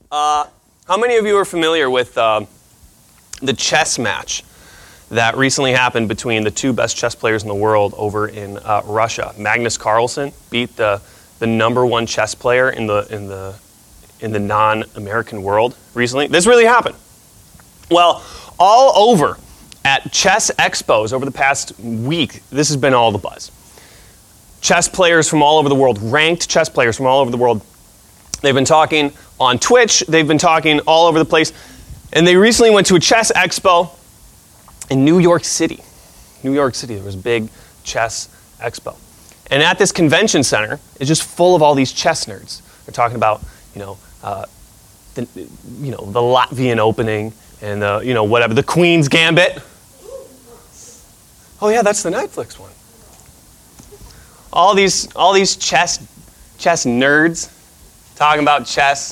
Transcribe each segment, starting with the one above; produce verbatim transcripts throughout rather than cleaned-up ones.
Uh, how many of you are familiar with uh, the chess match that recently happened between the two best chess players in the world over in uh, Russia? Magnus Carlsen beat the the number one chess player in the in the in the non-American world recently. This really happened. Well, all over at chess expos over the past week, this has been all the buzz. Chess players from all over the world, ranked chess players from all over the world, they've been talking on Twitch, they've been talking all over the place, and they recently went to a chess expo in New York City. New York City, there was a big chess expo. And at this convention center, it's just full of all these chess nerds. They're talking about, you know, uh, the, you know, the Latvian opening and the, you know, whatever, the Queen's Gambit. Oh yeah, that's the Netflix one. All these, all these chess, chess nerds talking about chess.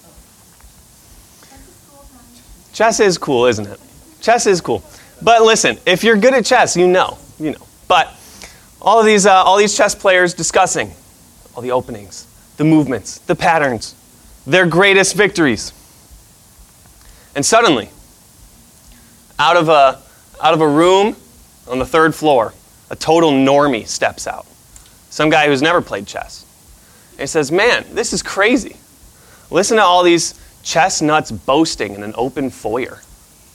Chess is cool, isn't it? Chess is cool. But listen, if you're good at chess, you know, you know. But all of these, uh, all these chess players discussing all the openings, the movements, the patterns, their greatest victories. And suddenly, out of a, out of a room on the third floor, a total normie steps out. Some guy who's never played chess. And he says, man, this is crazy. Listen to all these chess nuts boasting in an open foyer.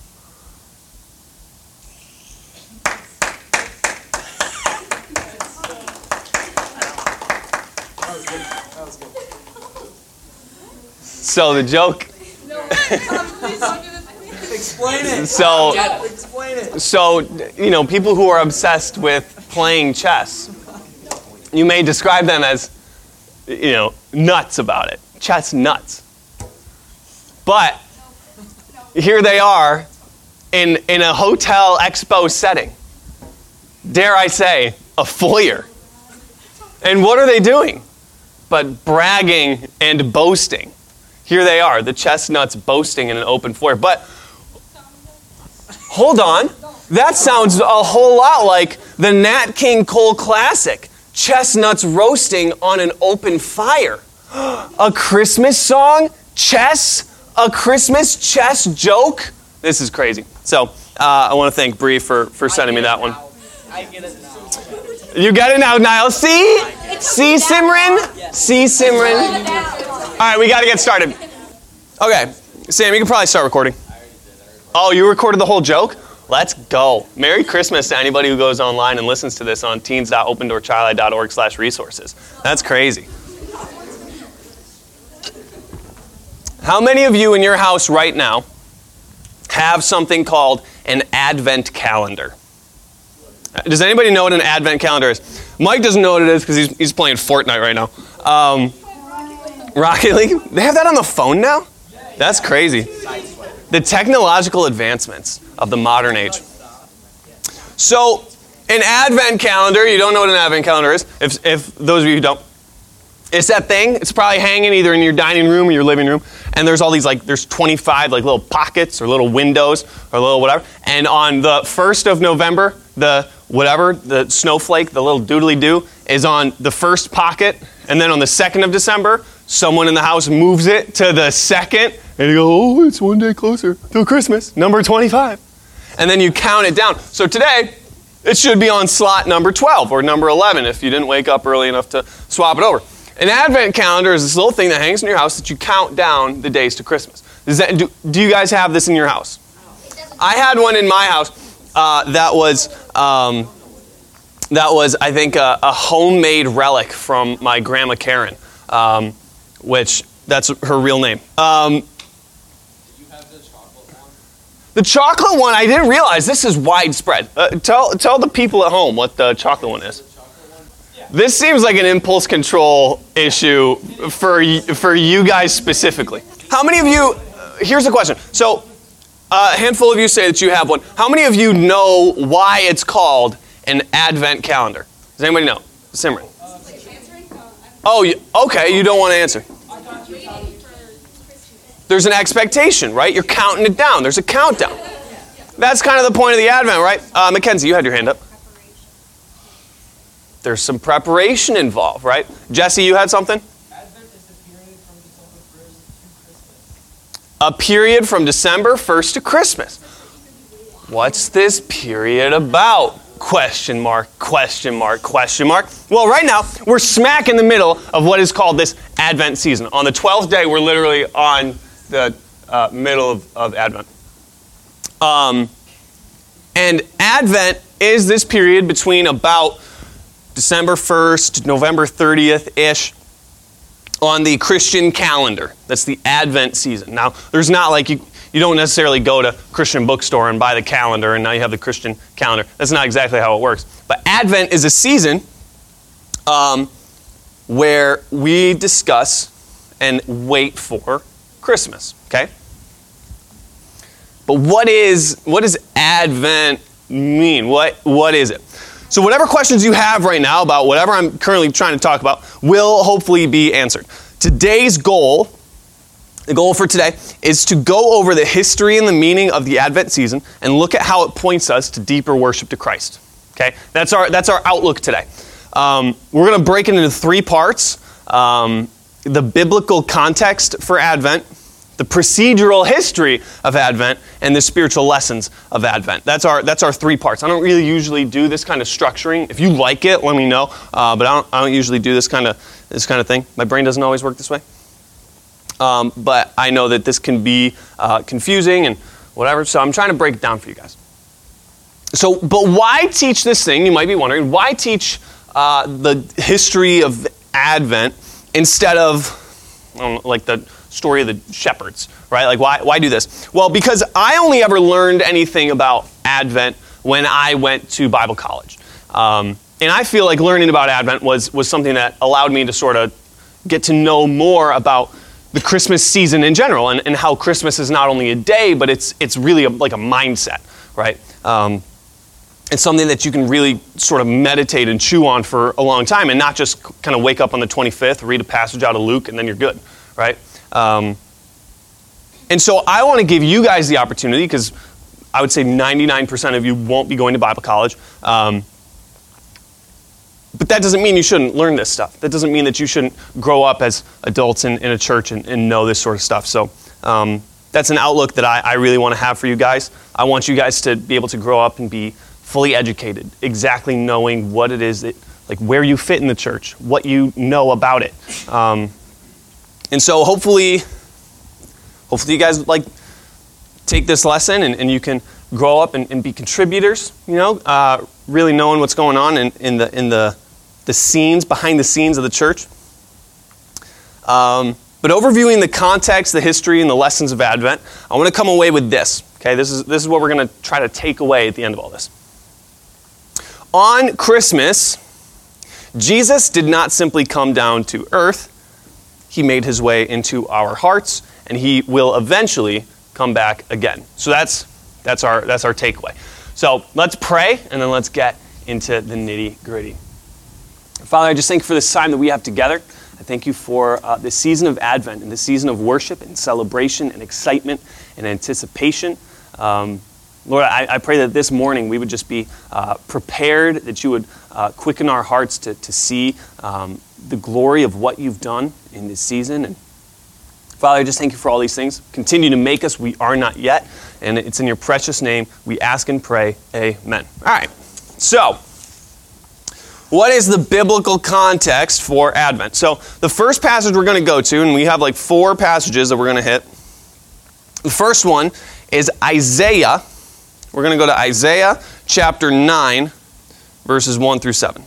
So the joke. No, please don't do this. Explain it. So, explain it. So, you know, people who are obsessed with playing chess, you may describe them as, you know, nuts about it. Chess nuts. But here they are in, in a hotel expo setting. Dare I say, a foyer. And what are they doing? But bragging and boasting. Here they are, the chestnuts boasting in an open foyer. But hold on, that sounds a whole lot like the Nat King Cole Classic, chestnuts roasting on an open fire. A Christmas song? Chess? A Christmas chess joke? This is crazy. So uh, I want to thank Bree for, for sending me that one. I get it now. You get it now, Niall. See? See, Simran? See, Simran? All right, we got to get started. Okay, Sam, you can probably start recording. Oh, you recorded the whole joke? Let's go. Merry Christmas to anybody who goes online and listens to this on teens dot open door child dot org slash resources. That's crazy. How many of you in your house right now have something called an Advent calendar? Does anybody know what an Advent calendar is? Mike doesn't know what it is because he's, he's playing Fortnite right now. Um, Rocket League? They have that on the phone now? That's crazy. The technological advancements of the modern age. So, an Advent calendar, you don't know what an Advent calendar is, if, if those of you who don't, it's that thing, it's probably hanging either in your dining room or your living room, and there's all these, like, there's twenty-five, like, little pockets or little windows or little whatever, and on the first of November, the whatever, the snowflake, the little doodly-doo, is on the first pocket, and then on the second of December, someone in the house moves it to the second, and you go, oh, it's one day closer to Christmas, number twenty-five. And then you count it down. So today, it should be on slot number twelve or number eleven if you didn't wake up early enough to swap it over. An Advent calendar is this little thing that hangs in your house that you count down the days to Christmas. Does that, do, do you guys have this in your house? I had one in my house uh, that was, um, that was, I think, a, a homemade relic from my grandma Karen. Um, which, that's her real name. Um, Did you have the chocolate one? The chocolate one, I didn't realize this is widespread. Uh, tell tell the people at home what the chocolate one is. Yeah. This seems like an impulse control issue for, for you guys specifically. How many of you, uh, here's a question. So, uh, a handful of you say that you have one. How many of you know why it's called an Advent calendar? Does anybody know? Simran. Oh, you, okay, you don't want to answer. There's an expectation, right? You're counting it down. There's a countdown. That's kind of the point of the Advent, right? Uh, Mackenzie, you had your hand up. There's some preparation involved, right? Jesse, you had something? Advent is the period from December first to Christmas. a period from December first to Christmas. What's this period about? Question mark, question mark, question mark. Well, right now, we're smack in the middle of what is called this Advent season. On the twelfth day, we're literally on the uh, middle of, of Advent. Um, and Advent is this period between about December first, November thirtieth-ish on the Christian calendar. That's the Advent season. Now, there's not like you, you don't necessarily go to Christian bookstore and buy the calendar and now you have the Christian calendar. That's not exactly how it works. But Advent is a season um, where we discuss and wait for Christmas, okay? But what is what does Advent mean? What what is it? So whatever questions you have right now about whatever I'm currently trying to talk about will hopefully be answered. Today's goal, the goal for today, is to go over the history and the meaning of the Advent season and look at how it points us to deeper worship to Christ. Okay, that's our that's our outlook today. Um, we're going to break it into three parts: um, the biblical context for Advent, the procedural history of Advent, and the spiritual lessons of Advent. That's our that's our three parts. I don't really usually do this kind of structuring. If you like it, let me know. Uh, but I don't I don't usually do this kind of this kind of thing. My brain doesn't always work this way. Um, but I know that this can be uh, confusing and whatever. So I'm trying to break it down for you guys. So, but why teach this thing? You might be wondering, why teach uh, the history of Advent instead of I don't know, like the story of the shepherds, right? Like, why why do this? Well, because I only ever learned anything about Advent when I went to Bible college. Um, and I feel like learning about Advent was, was something that allowed me to sort of get to know more about the Christmas season in general and, and how Christmas is not only a day, but it's it's really a, like a mindset, right? Um, it's something that you can really sort of meditate and chew on for a long time and not just kind of wake up on the twenty-fifth, read a passage out of Luke, and then you're good, right? Um, and so I want to give you guys the opportunity, because I would say ninety-nine percent of you won't be going to Bible college. Um, but that doesn't mean you shouldn't learn this stuff. That doesn't mean that you shouldn't grow up as adults in, in a church and, and know this sort of stuff. So um, that's an outlook that I, I really want to have for you guys. I want you guys to be able to grow up and be fully educated, exactly knowing what it is that, like where you fit in the church, what you know about it. Um, And so hopefully, hopefully you guys like take this lesson and, and you can grow up and, and be contributors, you know, uh, really knowing what's going on in, in the in the the scenes, behind the scenes of the church. Um, but overviewing the context, the history, and the lessons of Advent, I want to come away with this. Okay, this is this is what we're going to try to take away at the end of all this. On Christmas, Jesus did not simply come down to earth. He made his way into our hearts, and he will eventually come back again. So that's that's our that's our takeaway. So let's pray, and then let's get into the nitty-gritty. Father, I just thank you for this time that we have together. I thank you for uh, this season of Advent and this season of worship and celebration and excitement and anticipation. Um, Lord, I, I pray that this morning we would just be uh, prepared, that you would uh, quicken our hearts to, to see um, the glory of what you've done in this season. And Father, I just thank you for all these things. Continue to make us we are not yet. And it's in your precious name we ask and pray. Amen. All right. So, what is the biblical context for Advent? So, the first passage we're going to go to, and we have like four passages that we're going to hit. The first one is Isaiah. We're going to go to Isaiah chapter nine, verses one through seven.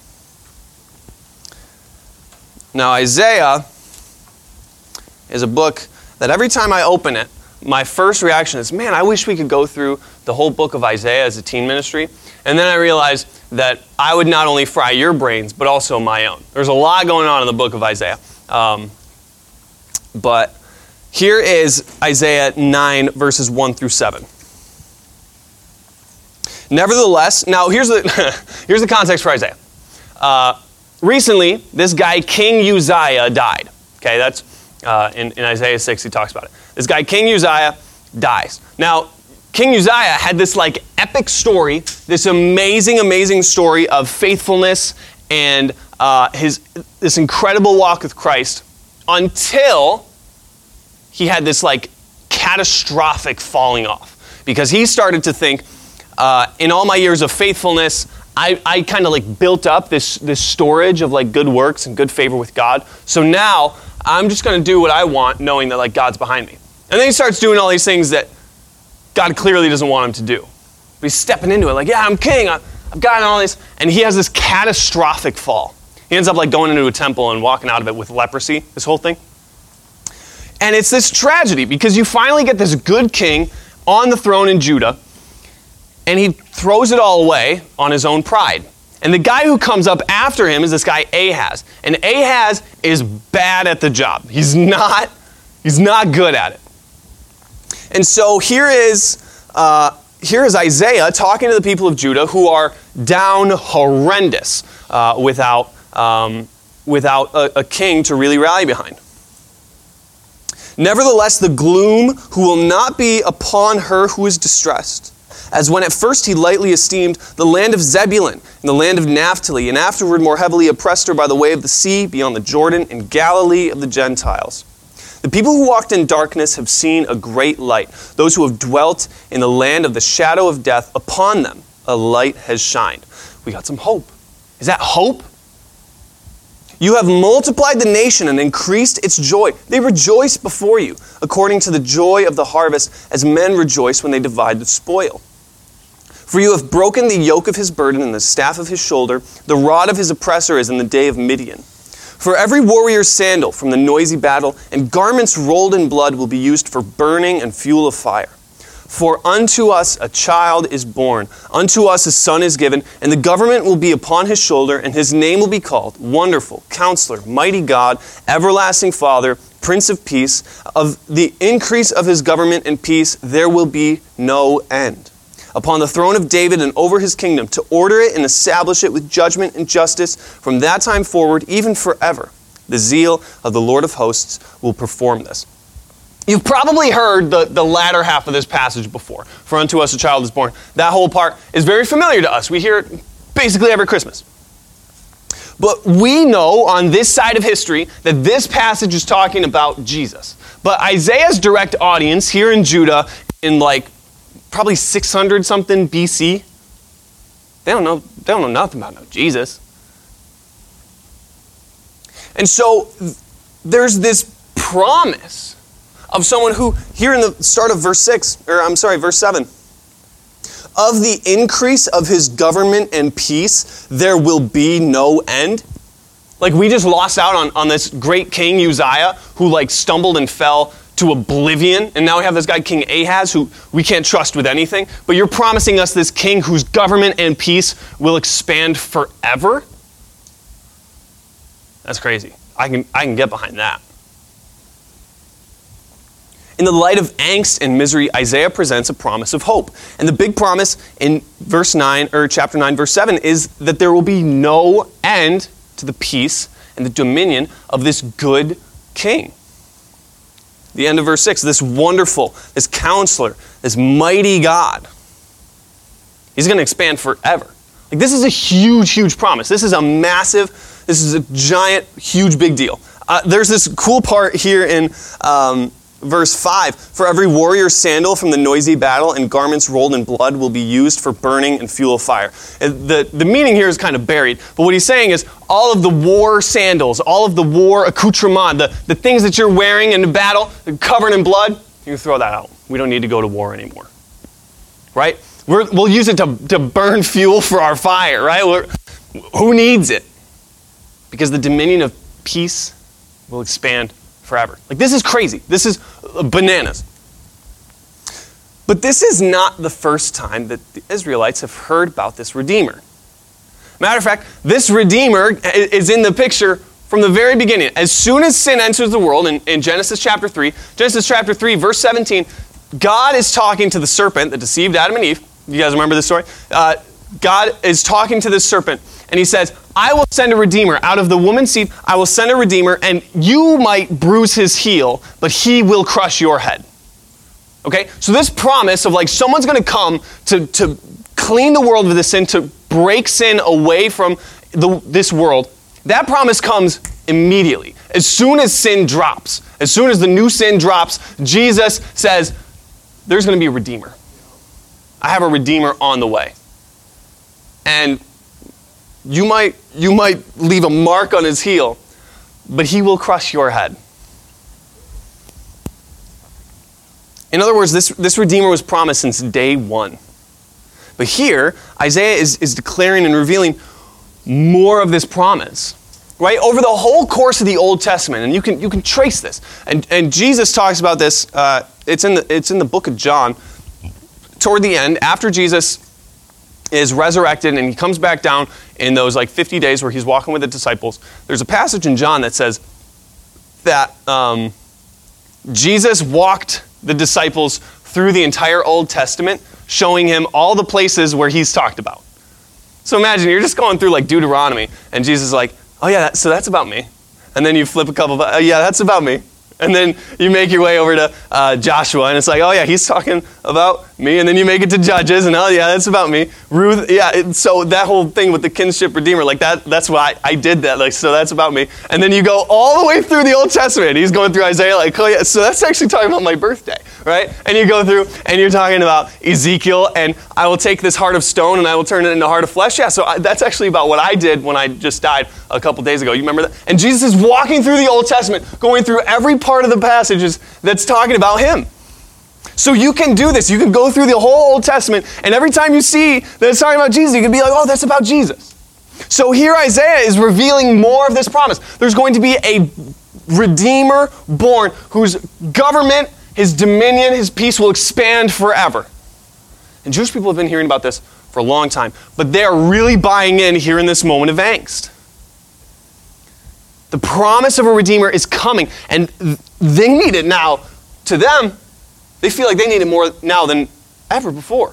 Now, Isaiah is a book that every time I open it, my first reaction is, man, I wish we could go through the whole book of Isaiah as a teen ministry. And then I realized that I would not only fry your brains, but also my own. There's a lot going on in the book of Isaiah. Um, but here is Isaiah nine, verses one through seven. Nevertheless, now here's the here's the context for Isaiah. Uh, recently, this guy, King Uzziah, died. Okay, that's uh, in, in Isaiah six, he talks about it. This guy, King Uzziah, dies. Now, King Uzziah had this like epic story, this amazing, amazing story of faithfulness and uh, his this incredible walk with Christ until he had this like catastrophic falling off because he started to think, uh, in all my years of faithfulness, I, I kind of like built up this, this storage of like good works and good favor with God. So now I'm just going to do what I want, knowing that like God's behind me. And then he starts doing all these things that God clearly doesn't want him to do. But he's stepping into it like, yeah, I'm king. I, I've gotten all this. And he has this catastrophic fall. He ends up like going into a temple and walking out of it with leprosy, this whole thing. And it's this tragedy because you finally get this good king on the throne in Judah, and he throws it all away on his own pride. And the guy who comes up after him is this guy Ahaz. And Ahaz is bad at the job. He's not, he's not good at it. And so here is, uh, here is Isaiah talking to the people of Judah who are down horrendous uh, without, um, without a, a king to really rally behind. Nevertheless, the gloom who will not be upon her who is distressed, as when at first he lightly esteemed the land of Zebulun and the land of Naphtali, and afterward more heavily oppressed her by the way of the sea beyond the Jordan and Galilee of the Gentiles. The people who walked in darkness have seen a great light. Those who have dwelt in the land of the shadow of death, upon them a light has shined. We got some hope. Is that hope? You have multiplied the nation and increased its joy. They rejoice before you, according to the joy of the harvest, as men rejoice when they divide the spoil. For you have broken the yoke of his burden and the staff of his shoulder. The rod of his oppressor is in the day of Midian. For every warrior's sandal from the noisy battle and garments rolled in blood will be used for burning and fuel of fire. For unto us a child is born, unto us a son is given, and the government will be upon his shoulder, and his name will be called Wonderful, Counselor, Mighty God, Everlasting Father, Prince of Peace. Of the increase of his government and peace there will be no end. Upon the throne of David and over his kingdom, to order it and establish it with judgment and justice from that time forward, even forever. The zeal of the Lord of hosts will perform this. You've probably heard the, the latter half of this passage before. For unto us a child is born. That whole part is very familiar to us. We hear it basically every Christmas. But we know on this side of history that this passage is talking about Jesus. But Isaiah's direct audience here in Judah in like probably six hundred something B C, they don't know, they don't know nothing about no Jesus. And so there's this promise of someone who, here in the start of verse six, or I'm sorry, verse seven, of the increase of his government and peace, there will be no end. Like we just lost out on, on this great king Uzziah who like stumbled and fell to oblivion. And now we have this guy King Ahaz who we can't trust with anything. But you're promising us this king whose government and peace will expand forever? That's crazy. I can, I can get behind that. In the light of angst and misery, Isaiah presents a promise of hope. And the big promise in verse nine, or chapter nine, verse seven, is that there will be no end to the peace and the dominion of this good king. The end of verse six, this wonderful, this counselor, this mighty God. He's going to expand forever. Like this is a huge, huge promise. This is a massive, this is a giant, huge, big deal. Uh, there's this cool part here in um, verse five. For every warrior's sandal from the noisy battle and garments rolled in blood will be used for burning and fuel of fire. And the, the meaning here is kind of buried. But what he's saying is all of the war sandals, all of the war accoutrement, the, the things that you're wearing in the battle covered in blood, you can throw that out. We don't need to go to war anymore. Right? We're, we'll use it to, to burn fuel for our fire, right? We're, who needs it? Because the dominion of peace will expand forever. Like this is crazy. This is bananas. But this is not the first time that the Israelites have heard about this Redeemer. Matter of fact, this Redeemer is in the picture from the very beginning. As soon as sin enters the world, in, in Genesis chapter three, Genesis chapter three, verse seventeen, God is talking to the serpent that deceived Adam and Eve. You guys remember this story? Uh, God is talking to this serpent, and he says, I will send a Redeemer. Out of the woman's seed, I will send a Redeemer, and you might bruise his heel, but he will crush your head. Okay? So this promise of like someone's going to come to, to clean the world of the sin, to break sin away from the, this world, that promise comes immediately. As soon as sin drops, as soon as the new sin drops, Jesus says, there's going to be a Redeemer. I have a Redeemer on the way. And you might, you might leave a mark on his heel, but he will crush your head. In other words, this, this Redeemer was promised since day one. But here, Isaiah is, is declaring and revealing more of this promise. Right? Over the whole course of the Old Testament, and you can you can trace this. And and Jesus talks about this, uh, it's in the it's in the book of John, toward the end, after Jesus is resurrected and he comes back down in those like fifty days where he's walking with the disciples. There's a passage in John that says that um, Jesus walked the disciples through the entire Old Testament, showing him all the places where he's talked about. So imagine you're just going through like Deuteronomy, and Jesus is like, oh yeah, that, so that's about me. And then you flip a couple, of, oh yeah, that's about me. And then you make your way over to uh, Joshua, and it's like, oh yeah, he's talking about me. And then you make it to Judges, and oh yeah, that's about me. Ruth, yeah, it, so that whole thing with the kinship redeemer, like that, that's why I, I did that, like, so that's about me. And then you go all the way through the Old Testament. He's going through Isaiah, like, oh yeah, so that's actually talking about my birthday, right? And you go through, and you're talking about Ezekiel, and I will take this heart of stone, and I will turn it into a heart of flesh. Yeah, so I, that's actually about what I did when I just died a couple days ago. You remember that? And Jesus is walking through the Old Testament, going through every part of the passages that's talking about him. So you can do this. You can go through the whole Old Testament, and every time you see that it's talking about Jesus, you can be like, oh, that's about Jesus. So here Isaiah is revealing more of this promise. There's going to be a Redeemer born whose government, his dominion, his peace will expand forever. And Jewish people have been hearing about this for a long time, but they are really buying in here in this moment of angst. The promise of a Redeemer is coming, and they need it now. To them, they feel like they need it more now than ever before.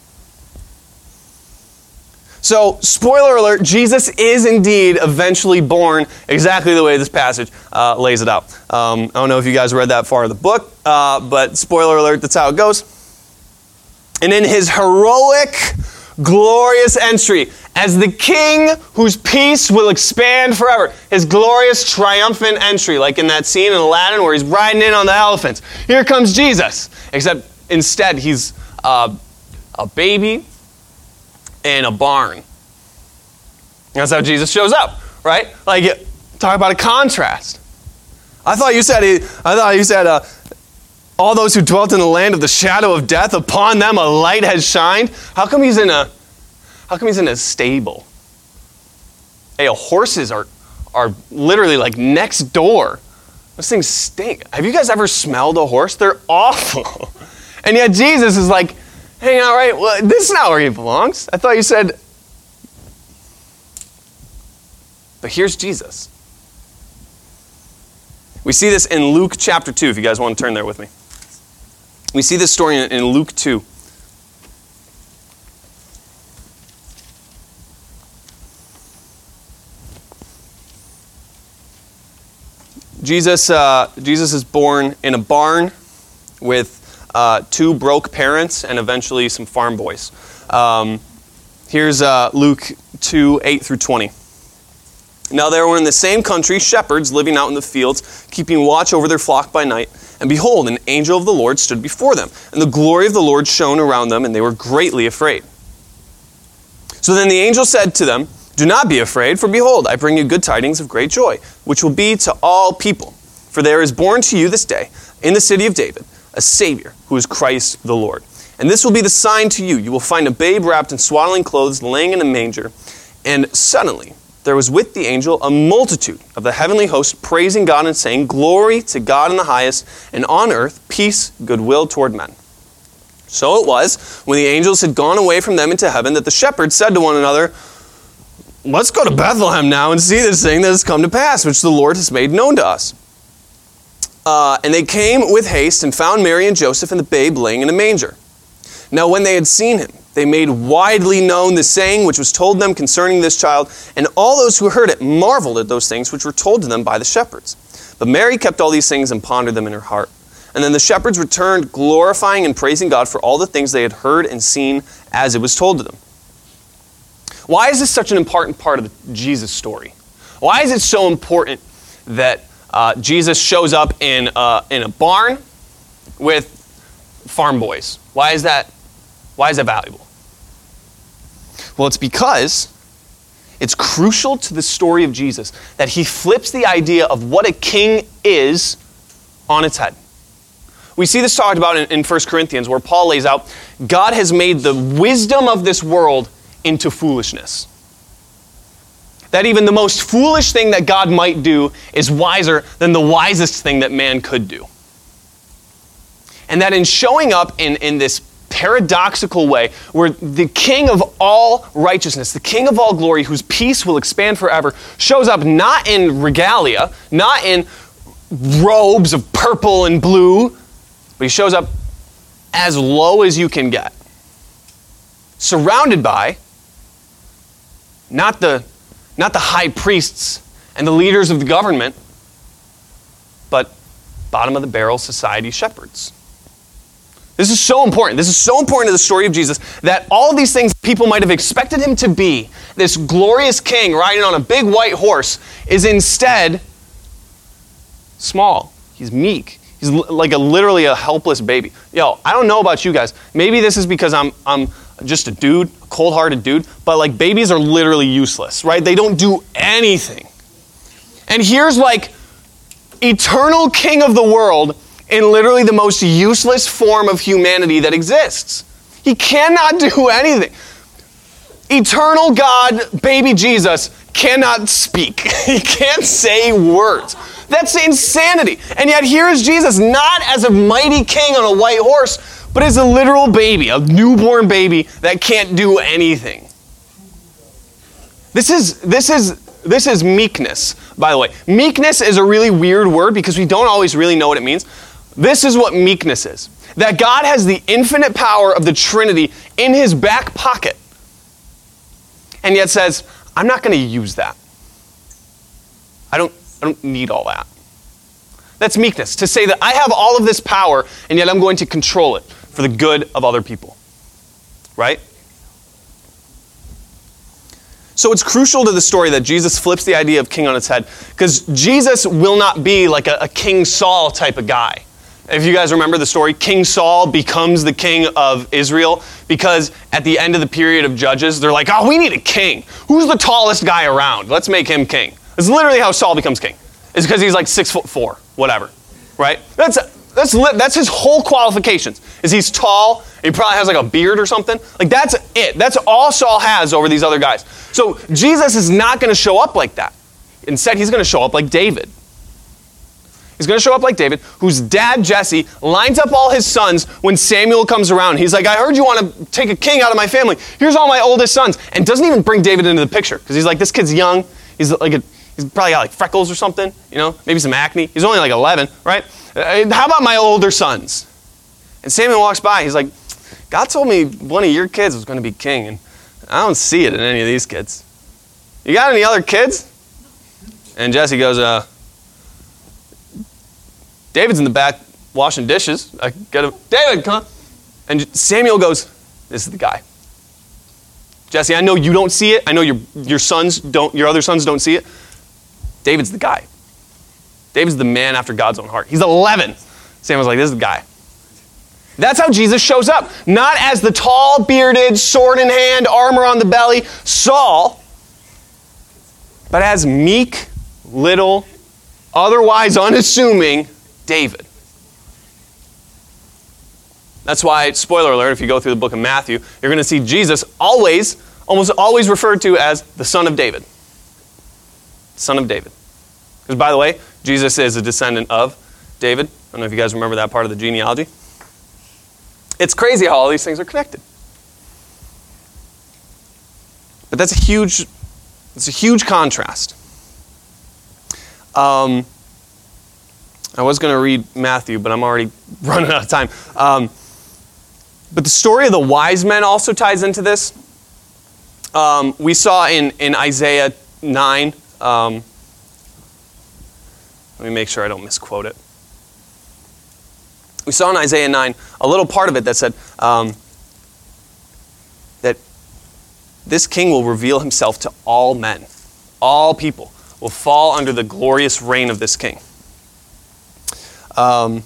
So, spoiler alert, Jesus is indeed eventually born exactly the way this passage uh, lays it out. Um, I don't know if you guys read that far in the book, uh, but spoiler alert, that's how it goes. And in his heroic, glorious entry, as the king whose peace will expand forever. His glorious, triumphant entry, like in that scene in Aladdin where he's riding in on the elephants. Here comes Jesus. Except instead, he's uh, a baby in a barn. That's how Jesus shows up, right? Like, talk about a contrast. I thought you said, he, I thought you said, uh, all those who dwelt in the land of the shadow of death, upon them a light has shined. How come he's in a How come he's in a stable? Hey, horses are are literally like next door. Those things stink. Have you guys ever smelled a horse? They're awful. And yet Jesus is like, hey, all right, well, this is not where he belongs. I thought you said. But here's Jesus. We see this in Luke chapter two, if you guys want to turn there with me. We see this story in, in Luke two. Jesus, uh, Jesus is born in a barn with uh, two broke parents and eventually some farm boys. Um, here's uh, Luke two, eight through twenty. Now there were in the same country shepherds living out in the fields, keeping watch over their flock by night. And behold, an angel of the Lord stood before them, and the glory of the Lord shone around them, and they were greatly afraid. So then the angel said to them, do not be afraid, for behold, I bring you good tidings of great joy, which will be to all people. For there is born to you this day, in the city of David, a Savior, who is Christ the Lord. And this will be the sign to you. You will find a babe wrapped in swaddling clothes, laying in a manger. And suddenly there was with the angel a multitude of the heavenly host, praising God and saying, glory to God in the highest, and on earth peace, goodwill toward men. So it was, when the angels had gone away from them into heaven, that the shepherds said to one another, let's go to Bethlehem now and see this thing that has come to pass, which the Lord has made known to us. Uh, and they came with haste and found Mary and Joseph and the babe laying in a manger. Now when they had seen him, they made widely known the saying which was told them concerning this child, and all those who heard it marveled at those things which were told to them by the shepherds. But Mary kept all these things and pondered them in her heart. And then the shepherds returned, glorifying and praising God for all the things they had heard and seen as it was told to them. Why is this such an important part of the Jesus story? Why is it so important that uh, Jesus shows up in, uh, in a barn with farm boys. Why is that, why is that valuable? Well, it's because it's crucial to the story of Jesus that he flips the idea of what a king is on its head. We see this talked about in, in First Corinthians, where Paul lays out, God has made the wisdom of this world into foolishness. That even the most foolish thing that God might do is wiser than the wisest thing that man could do. And that in showing up in, in this paradoxical way, where the King of all righteousness, the King of all glory, whose peace will expand forever, shows up not in regalia, not in robes of purple and blue, but he shows up as low as you can get. Surrounded by not the, not the high priests and the leaders of the government, but bottom of the barrel society shepherds. This is so important. This is so important to the story of Jesus that all of these things people might have expected him to be, this glorious king riding on a big white horse, is instead small. He's meek. He's like a literally a helpless baby. Yo, I don't know about you guys. Maybe this is because I'm I'm just a dude, a cold-hearted dude, but like babies are literally useless, right? They don't do anything. And here's like eternal king of the world in literally the most useless form of humanity that exists. He cannot do anything. Eternal God, baby Jesus, cannot speak. He can't say words. That's insanity. And yet here is Jesus, not as a mighty king on a white horse, but as a literal baby, a newborn baby that can't do anything. This is, this is, this is meekness, by the way. Meekness is a really weird word because we don't always really know what it means. This is what meekness is. That God has the infinite power of the Trinity in his back pocket, and yet says, I'm not going to use that. I don't, I don't need all that. That's meekness, to say that I have all of this power, and yet I'm going to control it for the good of other people. Right? So it's crucial to the story that Jesus flips the idea of king on its head, because Jesus will not be like a, a King Saul type of guy. If you guys remember the story, King Saul becomes the king of Israel because at the end of the period of Judges, they're like, oh, we need a king. Who's the tallest guy around? Let's make him king. It's literally how Saul becomes king. It's because he's like six foot four, whatever, right? That's that's that's his whole qualifications. Is he's tall, and he probably has like a beard or something. Like that's it. That's all Saul has over these other guys. So Jesus is not going to show up like that. Instead, he's going to show up like David. He's going to show up like David, whose dad, Jesse, lines up all his sons when Samuel comes around. He's like, I heard you want to take a king out of my family. Here's all my oldest sons. And doesn't even bring David into the picture because he's like, this kid's young. He's like a, he's probably got like freckles or something, you know, maybe some acne. He's only like eleven, right? Uh, how about my older sons? And Samuel walks by. He's like, God told me one of your kids was going to be king, and I don't see it in any of these kids. You got any other kids? And Jesse goes, uh, David's in the back washing dishes. I get him. David, come on. And Samuel goes, this is the guy. Jesse, I know you don't see it. I know your, your sons don't, your other sons don't see it. David's the guy. David's the man after God's own heart. He's eleven. Samuel's like, this is the guy. That's how Jesus shows up. Not as the tall, bearded, sword in hand, armor on the belly, Saul, but as meek, little, otherwise unassuming David. That's why, spoiler alert, if you go through the book of Matthew, you're going to see Jesus always, almost always referred to as the son of David. Son of David. Because by the way, Jesus is a descendant of David. I don't know if you guys remember that part of the genealogy. It's crazy how all these things are connected. But that's a huge, it's a huge contrast. Um, I was going to read Matthew, but I'm already running out of time. Um, but the story of the wise men also ties into this. Um, we saw in, in Isaiah nine, um, let me make sure I don't misquote it. We saw in Isaiah nine a little part of it that said um, that this king will reveal himself to all men. All people will fall under the glorious reign of this king. Um,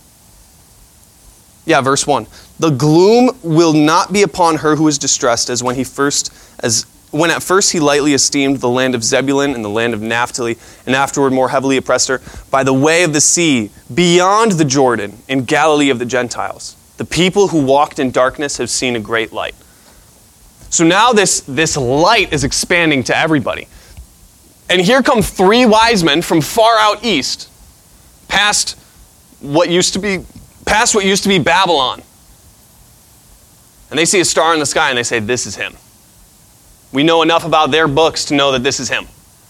yeah, verse one. The gloom will not be upon her who is distressed, as when he first, as when at first he lightly esteemed the land of Zebulun and the land of Naphtali, and afterward more heavily oppressed her, by the way of the sea, beyond the Jordan, in Galilee of the Gentiles. The people who walked in darkness have seen a great light. So now this, this light is expanding to everybody. And here come three wise men from far out east, past what used to be, past what used to be Babylon. And they see a star in the sky and they say, this is him. We know enough about their books to know that this is him.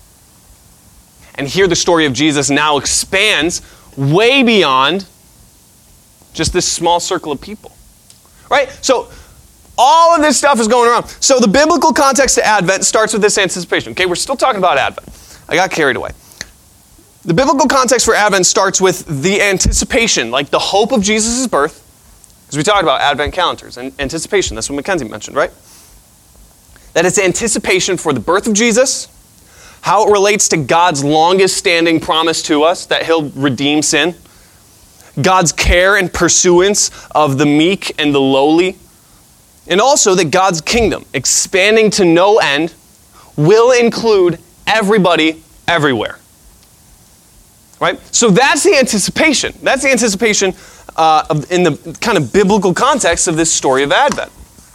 And here the story of Jesus now expands way beyond just this small circle of people. Right? So all of this stuff is going around. So the biblical context to Advent starts with this anticipation. Okay, we're still talking about Advent. I got carried away. The biblical context for Advent starts with the anticipation, like the hope of Jesus' birth. Because we talked about Advent calendars and anticipation. That's what Mackenzie mentioned, right? That it's anticipation for the birth of Jesus, how it relates to God's longest standing promise to us, that he'll redeem sin, God's care and pursuance of the meek and the lowly, and also that God's kingdom, expanding to no end, will include everybody everywhere. Right? So that's the anticipation. That's the anticipation uh, of, in the kind of biblical context of this story of Advent.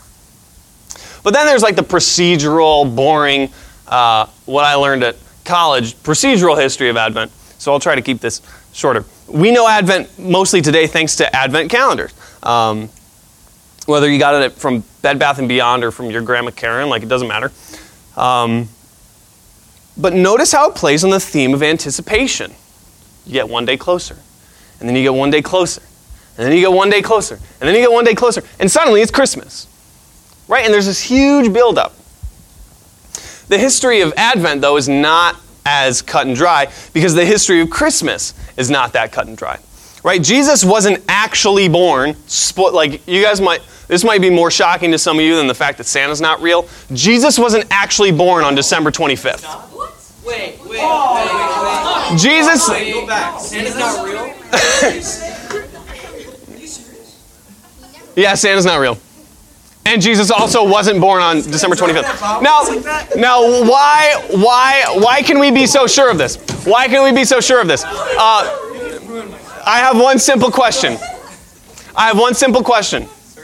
But then there's like the procedural, boring, uh, what I learned at college, procedural history of Advent. So I'll try to keep this shorter. We know Advent mostly today thanks to Advent calendars. Um, whether you got it from Bed Bath and Beyond or from your grandma Karen, like it doesn't matter. Um, but notice how it plays on the theme of anticipation. You get one day closer, and then you get one day closer, and then you get one day closer, and then you get one day closer, and suddenly it's Christmas. Right? And there's this huge buildup. The history of Advent, though, is not as cut and dry because the history of Christmas is not that cut and dry. Right? Jesus wasn't actually born, like you guys might, this might be more shocking to some of you than the fact that Santa's not real. Jesus wasn't actually born on December twenty-fifth. What? Wait, wait, oh. wait, wait. Jesus... Wait, go back. Santa's not real? Yeah, Santa's not real. And Jesus also wasn't born on December twenty-fifth. Now, now, why, why, why can we be so sure of this? Why can we be so sure of this? Uh, I have one simple question. I have one simple question.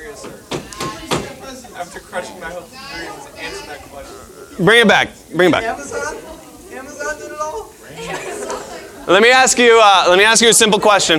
After crushing my hopes and dreams, answer that question. Bring it back. Bring it back. Amazon? Amazon did it all? Let me ask you. Uh, let me ask you a simple question.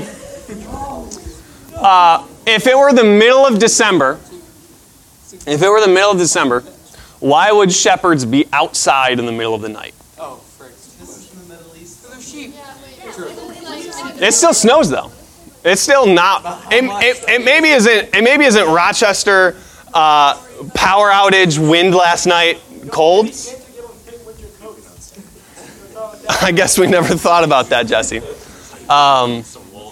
Uh, if it were the middle of December. If it were the middle of December, why would shepherds be outside in the middle of the night? Oh, frick. This is in the Middle East. For their sheep. It still snows, though. It's still not. It, it, it maybe isn't. It maybe isn't Rochester uh, power outage wind last night cold. I guess we never thought about that, Jesse. Um,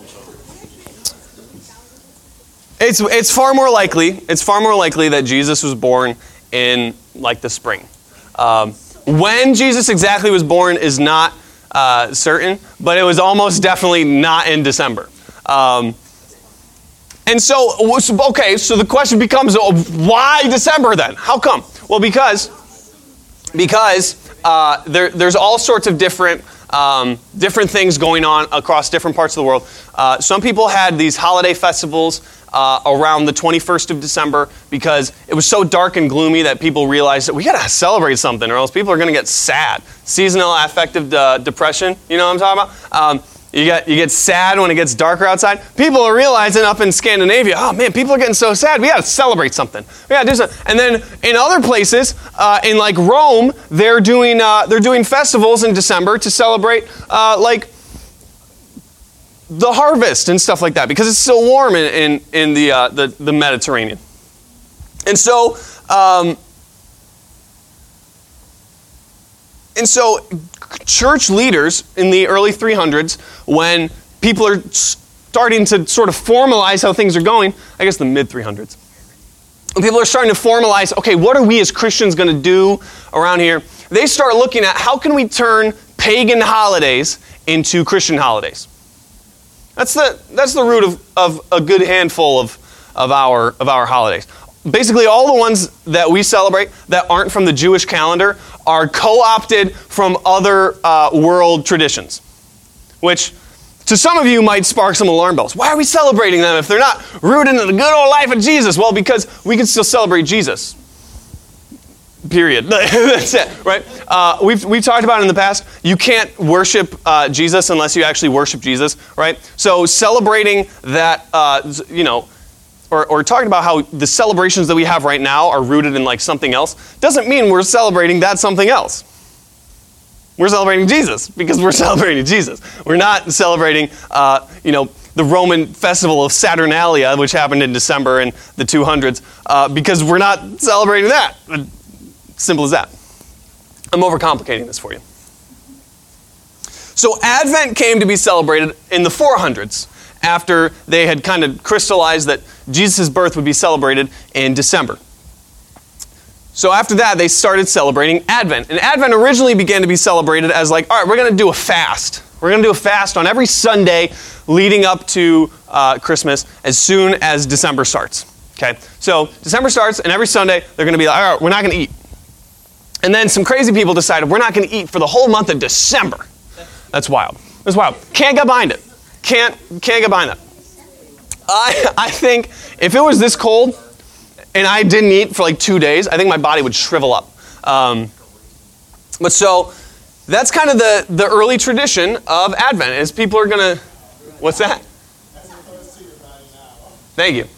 It's it's far more likely. It's far more likely that Jesus was born in like the spring. Um, when Jesus exactly was born is not uh, certain, but it was almost definitely not in December. Um, and so, okay, so the question becomes, why December then? How come? Well, because because uh, there there's all sorts of different. Um, different things going on across different parts of the world. Uh, some people had these holiday festivals uh, around the twenty-first of December because it was so dark and gloomy that people realized that we got to celebrate something or else people are going to get sad. Seasonal affective uh, depression, you know what I'm talking about? Um, you get you get sad when it gets darker outside. People are realizing up in Scandinavia, oh man, people are getting so sad. We got to celebrate something. We got to do something. And then in other places, uh, in like Rome, they're doing uh, they're doing festivals in December to celebrate uh, like the harvest and stuff like that because it's so warm in in, in the, uh, the the Mediterranean. And so. Um, And so church leaders in the early three hundreds, when people are starting to sort of formalize how things are going, I guess the mid three hundreds, when people are starting to formalize, okay, what are we as Christians going to do around here? They start looking at how can we turn pagan holidays into Christian holidays. That's the that's the root of, of a good handful of, of our of our holidays. Basically, all the ones that we celebrate that aren't from the Jewish calendar are co-opted from other uh, world traditions, which to some of you might spark some alarm bells. Why are we celebrating them if they're not rooted in the good old life of Jesus? Well, because we can still celebrate Jesus. Period. That's it, right? Uh, we've we've talked about it in the past. You can't worship uh, Jesus unless you actually worship Jesus, right? So celebrating that, uh, you know, or, or talking about how the celebrations that we have right now are rooted in like something else doesn't mean we're celebrating that something else. We're celebrating Jesus because we're celebrating Jesus. We're not celebrating, uh, you know, the Roman festival of Saturnalia, which happened in December in the two hundreds, uh, because we're not celebrating that. Simple as that. I'm overcomplicating this for you. So Advent came to be celebrated in the four hundreds after they had kind of crystallized that Jesus' birth would be celebrated in December. So after that, they started celebrating Advent. And Advent originally began to be celebrated as like, all right, we're going to do a fast. We're going to do a fast on every Sunday leading up to uh, Christmas as soon as December starts. Okay, so December starts, and every Sunday they're going to be like, all right, we're not going to eat. And then some crazy people decided we're not going to eat for the whole month of December. That's wild. That's wild. Can't get behind it. Can't can't get behind that. I I think if it was this cold and I didn't eat for like two days, I think my body would shrivel up. Um, but so that's kind of the, the early tradition of Advent is people are going to, what's that? Thank you.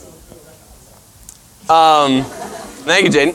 Um, thank you, Jaden.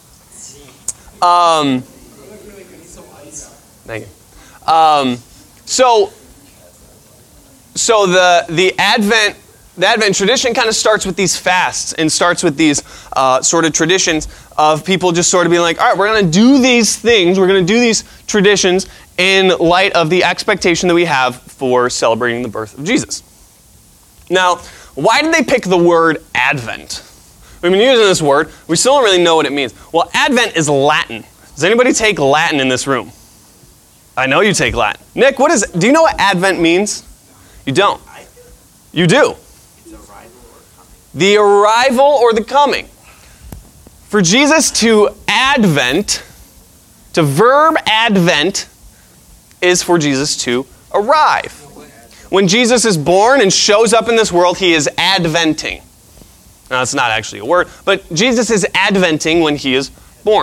Um, thank you. Um, so, so the the Advent the Advent tradition kind of starts with these fasts and starts with these uh, sort of traditions of people just sort of being like, all right, we're going to do these things, we're going to do these traditions in light of the expectation that we have for celebrating the birth of Jesus. Now, why did they pick the word Advent? We've been using this word. We still don't really know what it means. Well, Advent is Latin. Does anybody take Latin in this room? I know you take Latin. Nick, what is? Do you know what Advent means? You don't. You do. It's arrival or coming. The arrival or the coming. For Jesus to advent, to verb advent, is for Jesus to arrive. When Jesus is born and shows up in this world, he is adventing. Now, it's not actually a word, but Jesus is adventing when he is born.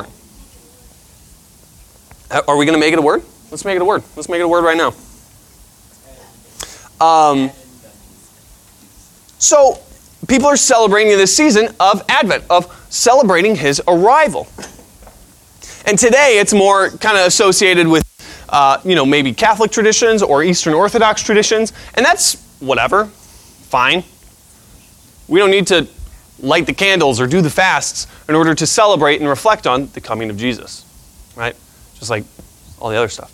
Are we going to make it a word? Let's make it a word. Let's make it a word right now. Um, so, people are celebrating this season of Advent, of celebrating his arrival. And today, it's more kind of associated with, uh, you know, maybe Catholic traditions or Eastern Orthodox traditions, and that's whatever, fine. We don't need to light the candles or do the fasts in order to celebrate and reflect on the coming of Jesus, right? Just like all the other stuff.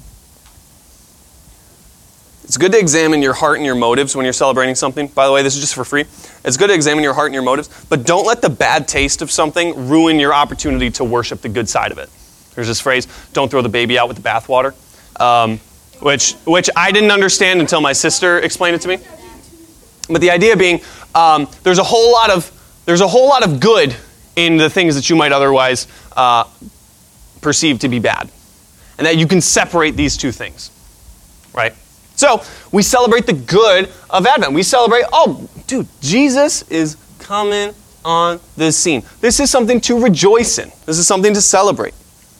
It's good to examine your heart and your motives when you're celebrating something. By the way, this is just for free. It's good to examine your heart and your motives, but don't let the bad taste of something ruin your opportunity to worship the good side of it. There's this phrase, don't throw the baby out with the bathwater, um, which, which I didn't understand until my sister explained it to me. But the idea being, um, there's a whole lot of there's a whole lot of good in the things that you might otherwise uh, perceive to be bad, and that you can separate these two things, right? So we celebrate the good of Advent. We celebrate, oh, dude, Jesus is coming on the scene. This is something to rejoice in. This is something to celebrate.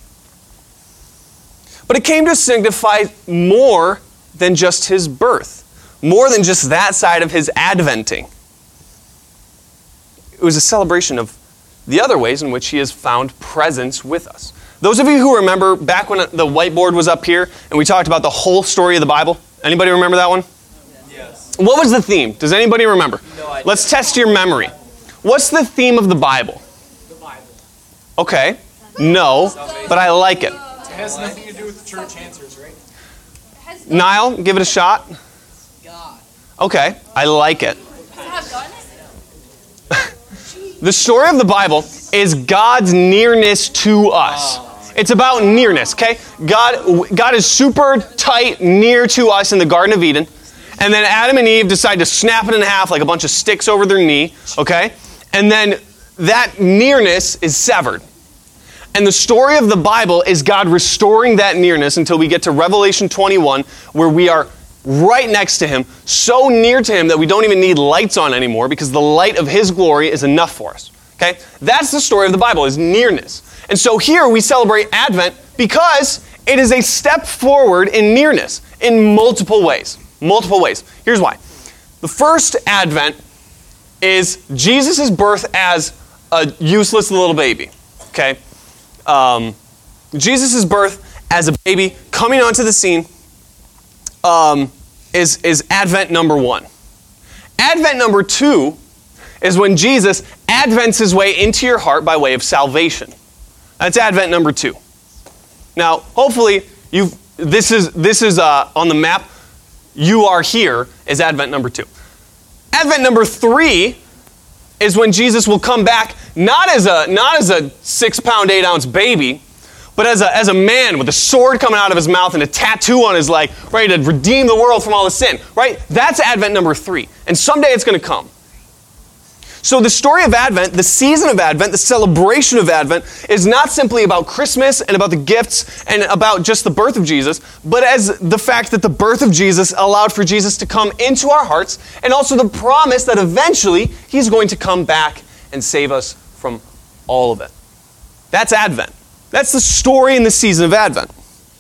But it came to signify more than just his birth, more than just that side of his adventing. It was a celebration of the other ways in which he has found presence with us. Those of you who remember back when the whiteboard was up here and we talked about the whole story of the Bible, anybody remember that one? Yes. What was the theme? Does anybody remember? No idea. Let's test your memory. What's the theme of the Bible? The Bible. Okay. No, but I like it. It has nothing to do with the church answers, right? Niall, give it a shot. God. Okay, I like it. Does it have guns? The story of the Bible is God's nearness to us. It's about nearness, okay? God, God is super tight near to us in the Garden of Eden. And then Adam and Eve decide to snap it in half like a bunch of sticks over their knee, okay? And then that nearness is severed. And the story of the Bible is God restoring that nearness until we get to Revelation twenty-one, where we are right next to him, so near to him that we don't even need lights on anymore because the light of his glory is enough for us. Okay? That's the story of the Bible, is nearness. And so here we celebrate Advent because it is a step forward in nearness in multiple ways. Multiple ways. Here's why. The first Advent is Jesus' birth as a useless little baby. Okay? Um, Jesus' birth as a baby coming onto the scene um, is, is Advent number one. Advent number two is when Jesus advents his way into your heart by way of salvation. That's Advent number two. Now, hopefully, you've this is this is uh, on the map. You are here is Advent number two. Advent number three is when Jesus will come back not as a not as a six pound eight ounce baby, but as a as a man with a sword coming out of his mouth and a tattoo on his leg, ready to redeem the world from all his sin. Right? That's Advent number three, and someday it's going to come. So the story of Advent, the season of Advent, the celebration of Advent is not simply about Christmas and about the gifts and about just the birth of Jesus, but as the fact that the birth of Jesus allowed for Jesus to come into our hearts, and also the promise that eventually he's going to come back and save us from all of it. That's Advent. That's the story in the season of Advent.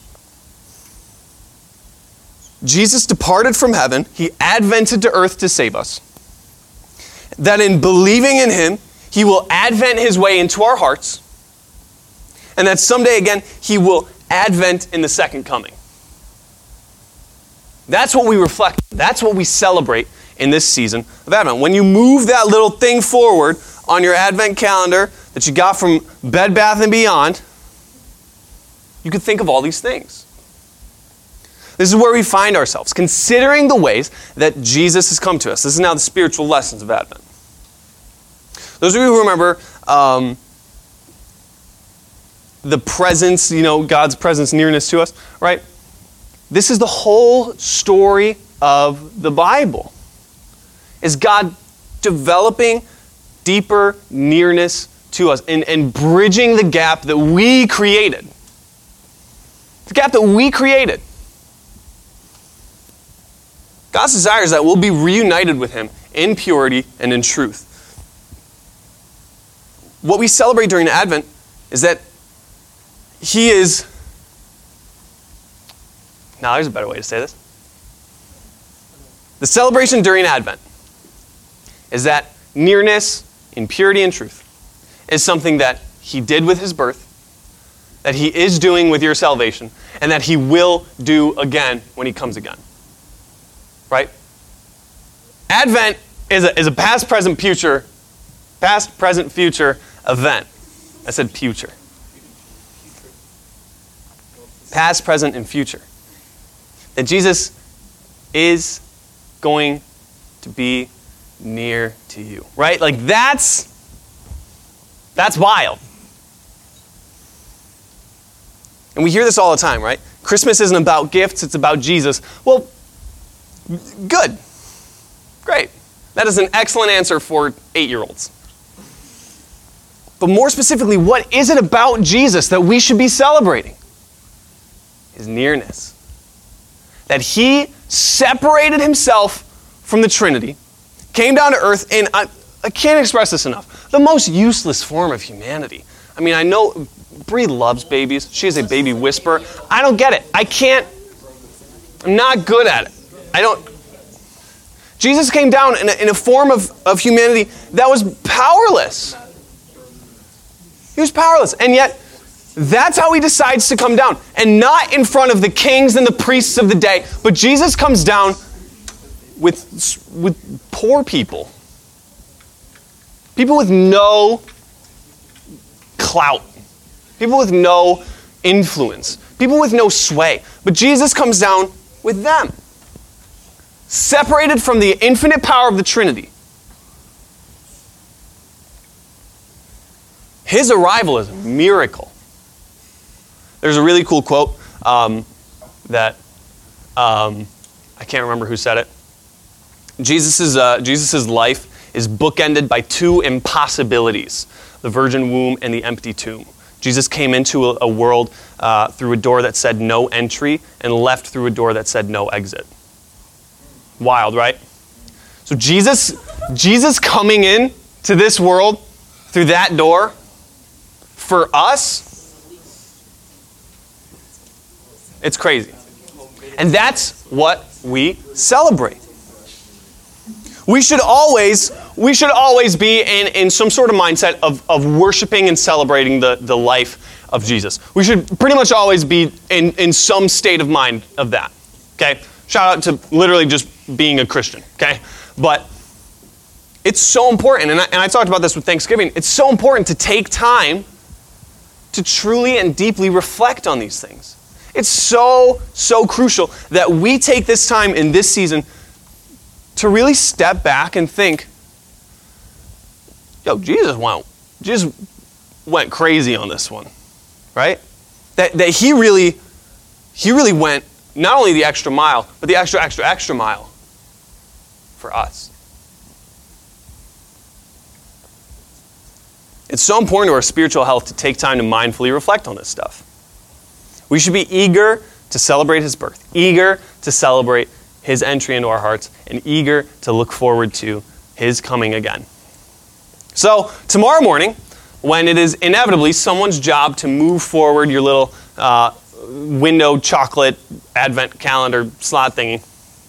Jesus departed from heaven. He advented to earth to save us. That in believing in him, he will advent his way into our hearts, and that someday again, he will advent in the second coming. That's what we reflect. That's what we celebrate in this season of Advent. When you move that little thing forward on your Advent calendar that you got from Bed Bath and Beyond, you could think of all these things. This is where we find ourselves, considering the ways that Jesus has come to us. This is now the spiritual lessons of Advent. Those of you who remember um, the presence, you know, God's presence, nearness to us, right? This is the whole story of the Bible. Is God developing deeper nearness to us and, and bridging the gap that we created. The gap that we created. God's desire is that we'll be reunited with him in purity and in truth. What we celebrate during Advent is that he is... Now, there's a better way to say this. The celebration during Advent is that nearness in purity and truth is something that he did with his birth, that he is doing with your salvation, and that he will do again when he comes again. Right? Advent is a, is a past, present, future, past, present, future event. I said future. Past, present, and future. That Jesus is going to be near to you. Right? Like that's, that's wild. And we hear this all the time, right? Christmas isn't about gifts, it's about Jesus. Well, good. Great. That is an excellent answer for eight-year-olds. But more specifically, what is it about Jesus that we should be celebrating? His nearness. That he separated himself from the Trinity, came down to earth, and I, I can't express this enough, the most useless form of humanity. I mean, I know Bree loves babies. She is a baby whisperer. I don't get it. I can't, I'm not good at it. I don't. Jesus came down in a, in a form of, of humanity that was powerless. He was powerless. And yet, that's how he decides to come down. And not in front of the kings and the priests of the day, but Jesus comes down with, with poor people. People with no clout. People with no influence. People with no sway. But Jesus comes down with them. Separated from the infinite power of the Trinity. His arrival is a miracle. There's a really cool quote um, that um, I can't remember who said it, Jesus' uh, Jesus's life is bookended by two impossibilities, the virgin womb and the empty tomb. Jesus came into a, a world uh, through a door that said no entry and left through a door that said no exit. Wild, right? So Jesus, Jesus coming in to this world through that door, for us, it's crazy. And that's what we celebrate. We should always, we should always be in, in some sort of mindset of, of worshiping and celebrating the, the life of Jesus. We should pretty much always be in, in some state of mind of that. Okay? Shout out to literally just being a Christian. Okay? But it's so important, and I, and I talked about this with Thanksgiving, it's so important to take time to truly and deeply reflect on these things. It's so, so crucial that we take this time in this season to really step back and think, yo, Jesus went, Jesus went crazy on this one, right? That that he really, he really went not only the extra mile, but the extra, extra, extra mile for us. It's so important to our spiritual health to take time to mindfully reflect on this stuff. We should be eager to celebrate his birth, eager to celebrate his entry into our hearts, and eager to look forward to his coming again. So tomorrow morning, when it is inevitably someone's job to move forward your little uh, window chocolate advent calendar slot thingy,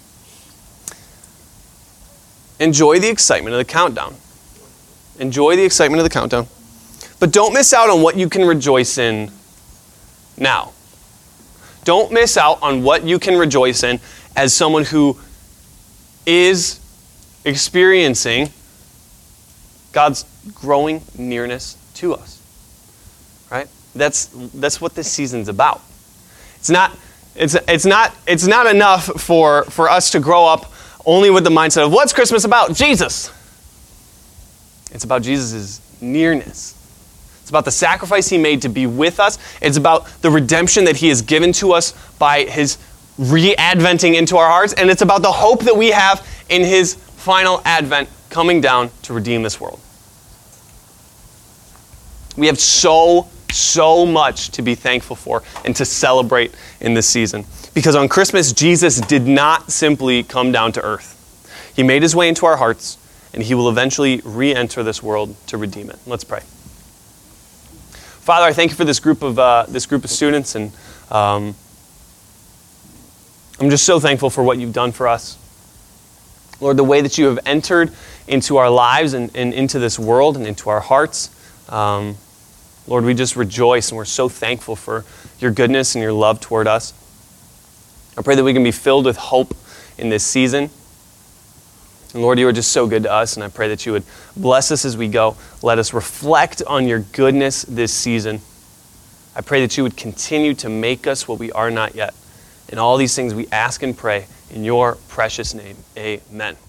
enjoy the excitement of the countdown. Enjoy the excitement of the countdown. But don't miss out on what you can rejoice in now. Don't miss out on what you can rejoice in as someone who is experiencing God's growing nearness to us. Right? That's that's what this season's about. It's not it's it's not it's not enough for, for us to grow up only with the mindset of what's Christmas about? Jesus. It's about Jesus' nearness. It's about the sacrifice he made to be with us. It's about the redemption that he has given to us by his re-adventing into our hearts. And it's about the hope that we have in his final advent coming down to redeem this world. We have so, so much to be thankful for and to celebrate in this season. Because on Christmas, Jesus did not simply come down to earth. He made his way into our hearts, and he will eventually re-enter this world to redeem it. Let's pray. Father, I thank you for this group of uh, this group of students, and um, I'm just so thankful for what you've done for us. Lord, the way that you have entered into our lives and, and into this world and into our hearts. Um, Lord, we just rejoice, and we're so thankful for your goodness and your love toward us. I pray that we can be filled with hope in this season. And Lord, you are just so good to us, and I pray that you would bless us as we go. Let us reflect on your goodness this season. I pray that you would continue to make us what we are not yet. In all these things we ask and pray in your precious name. Amen.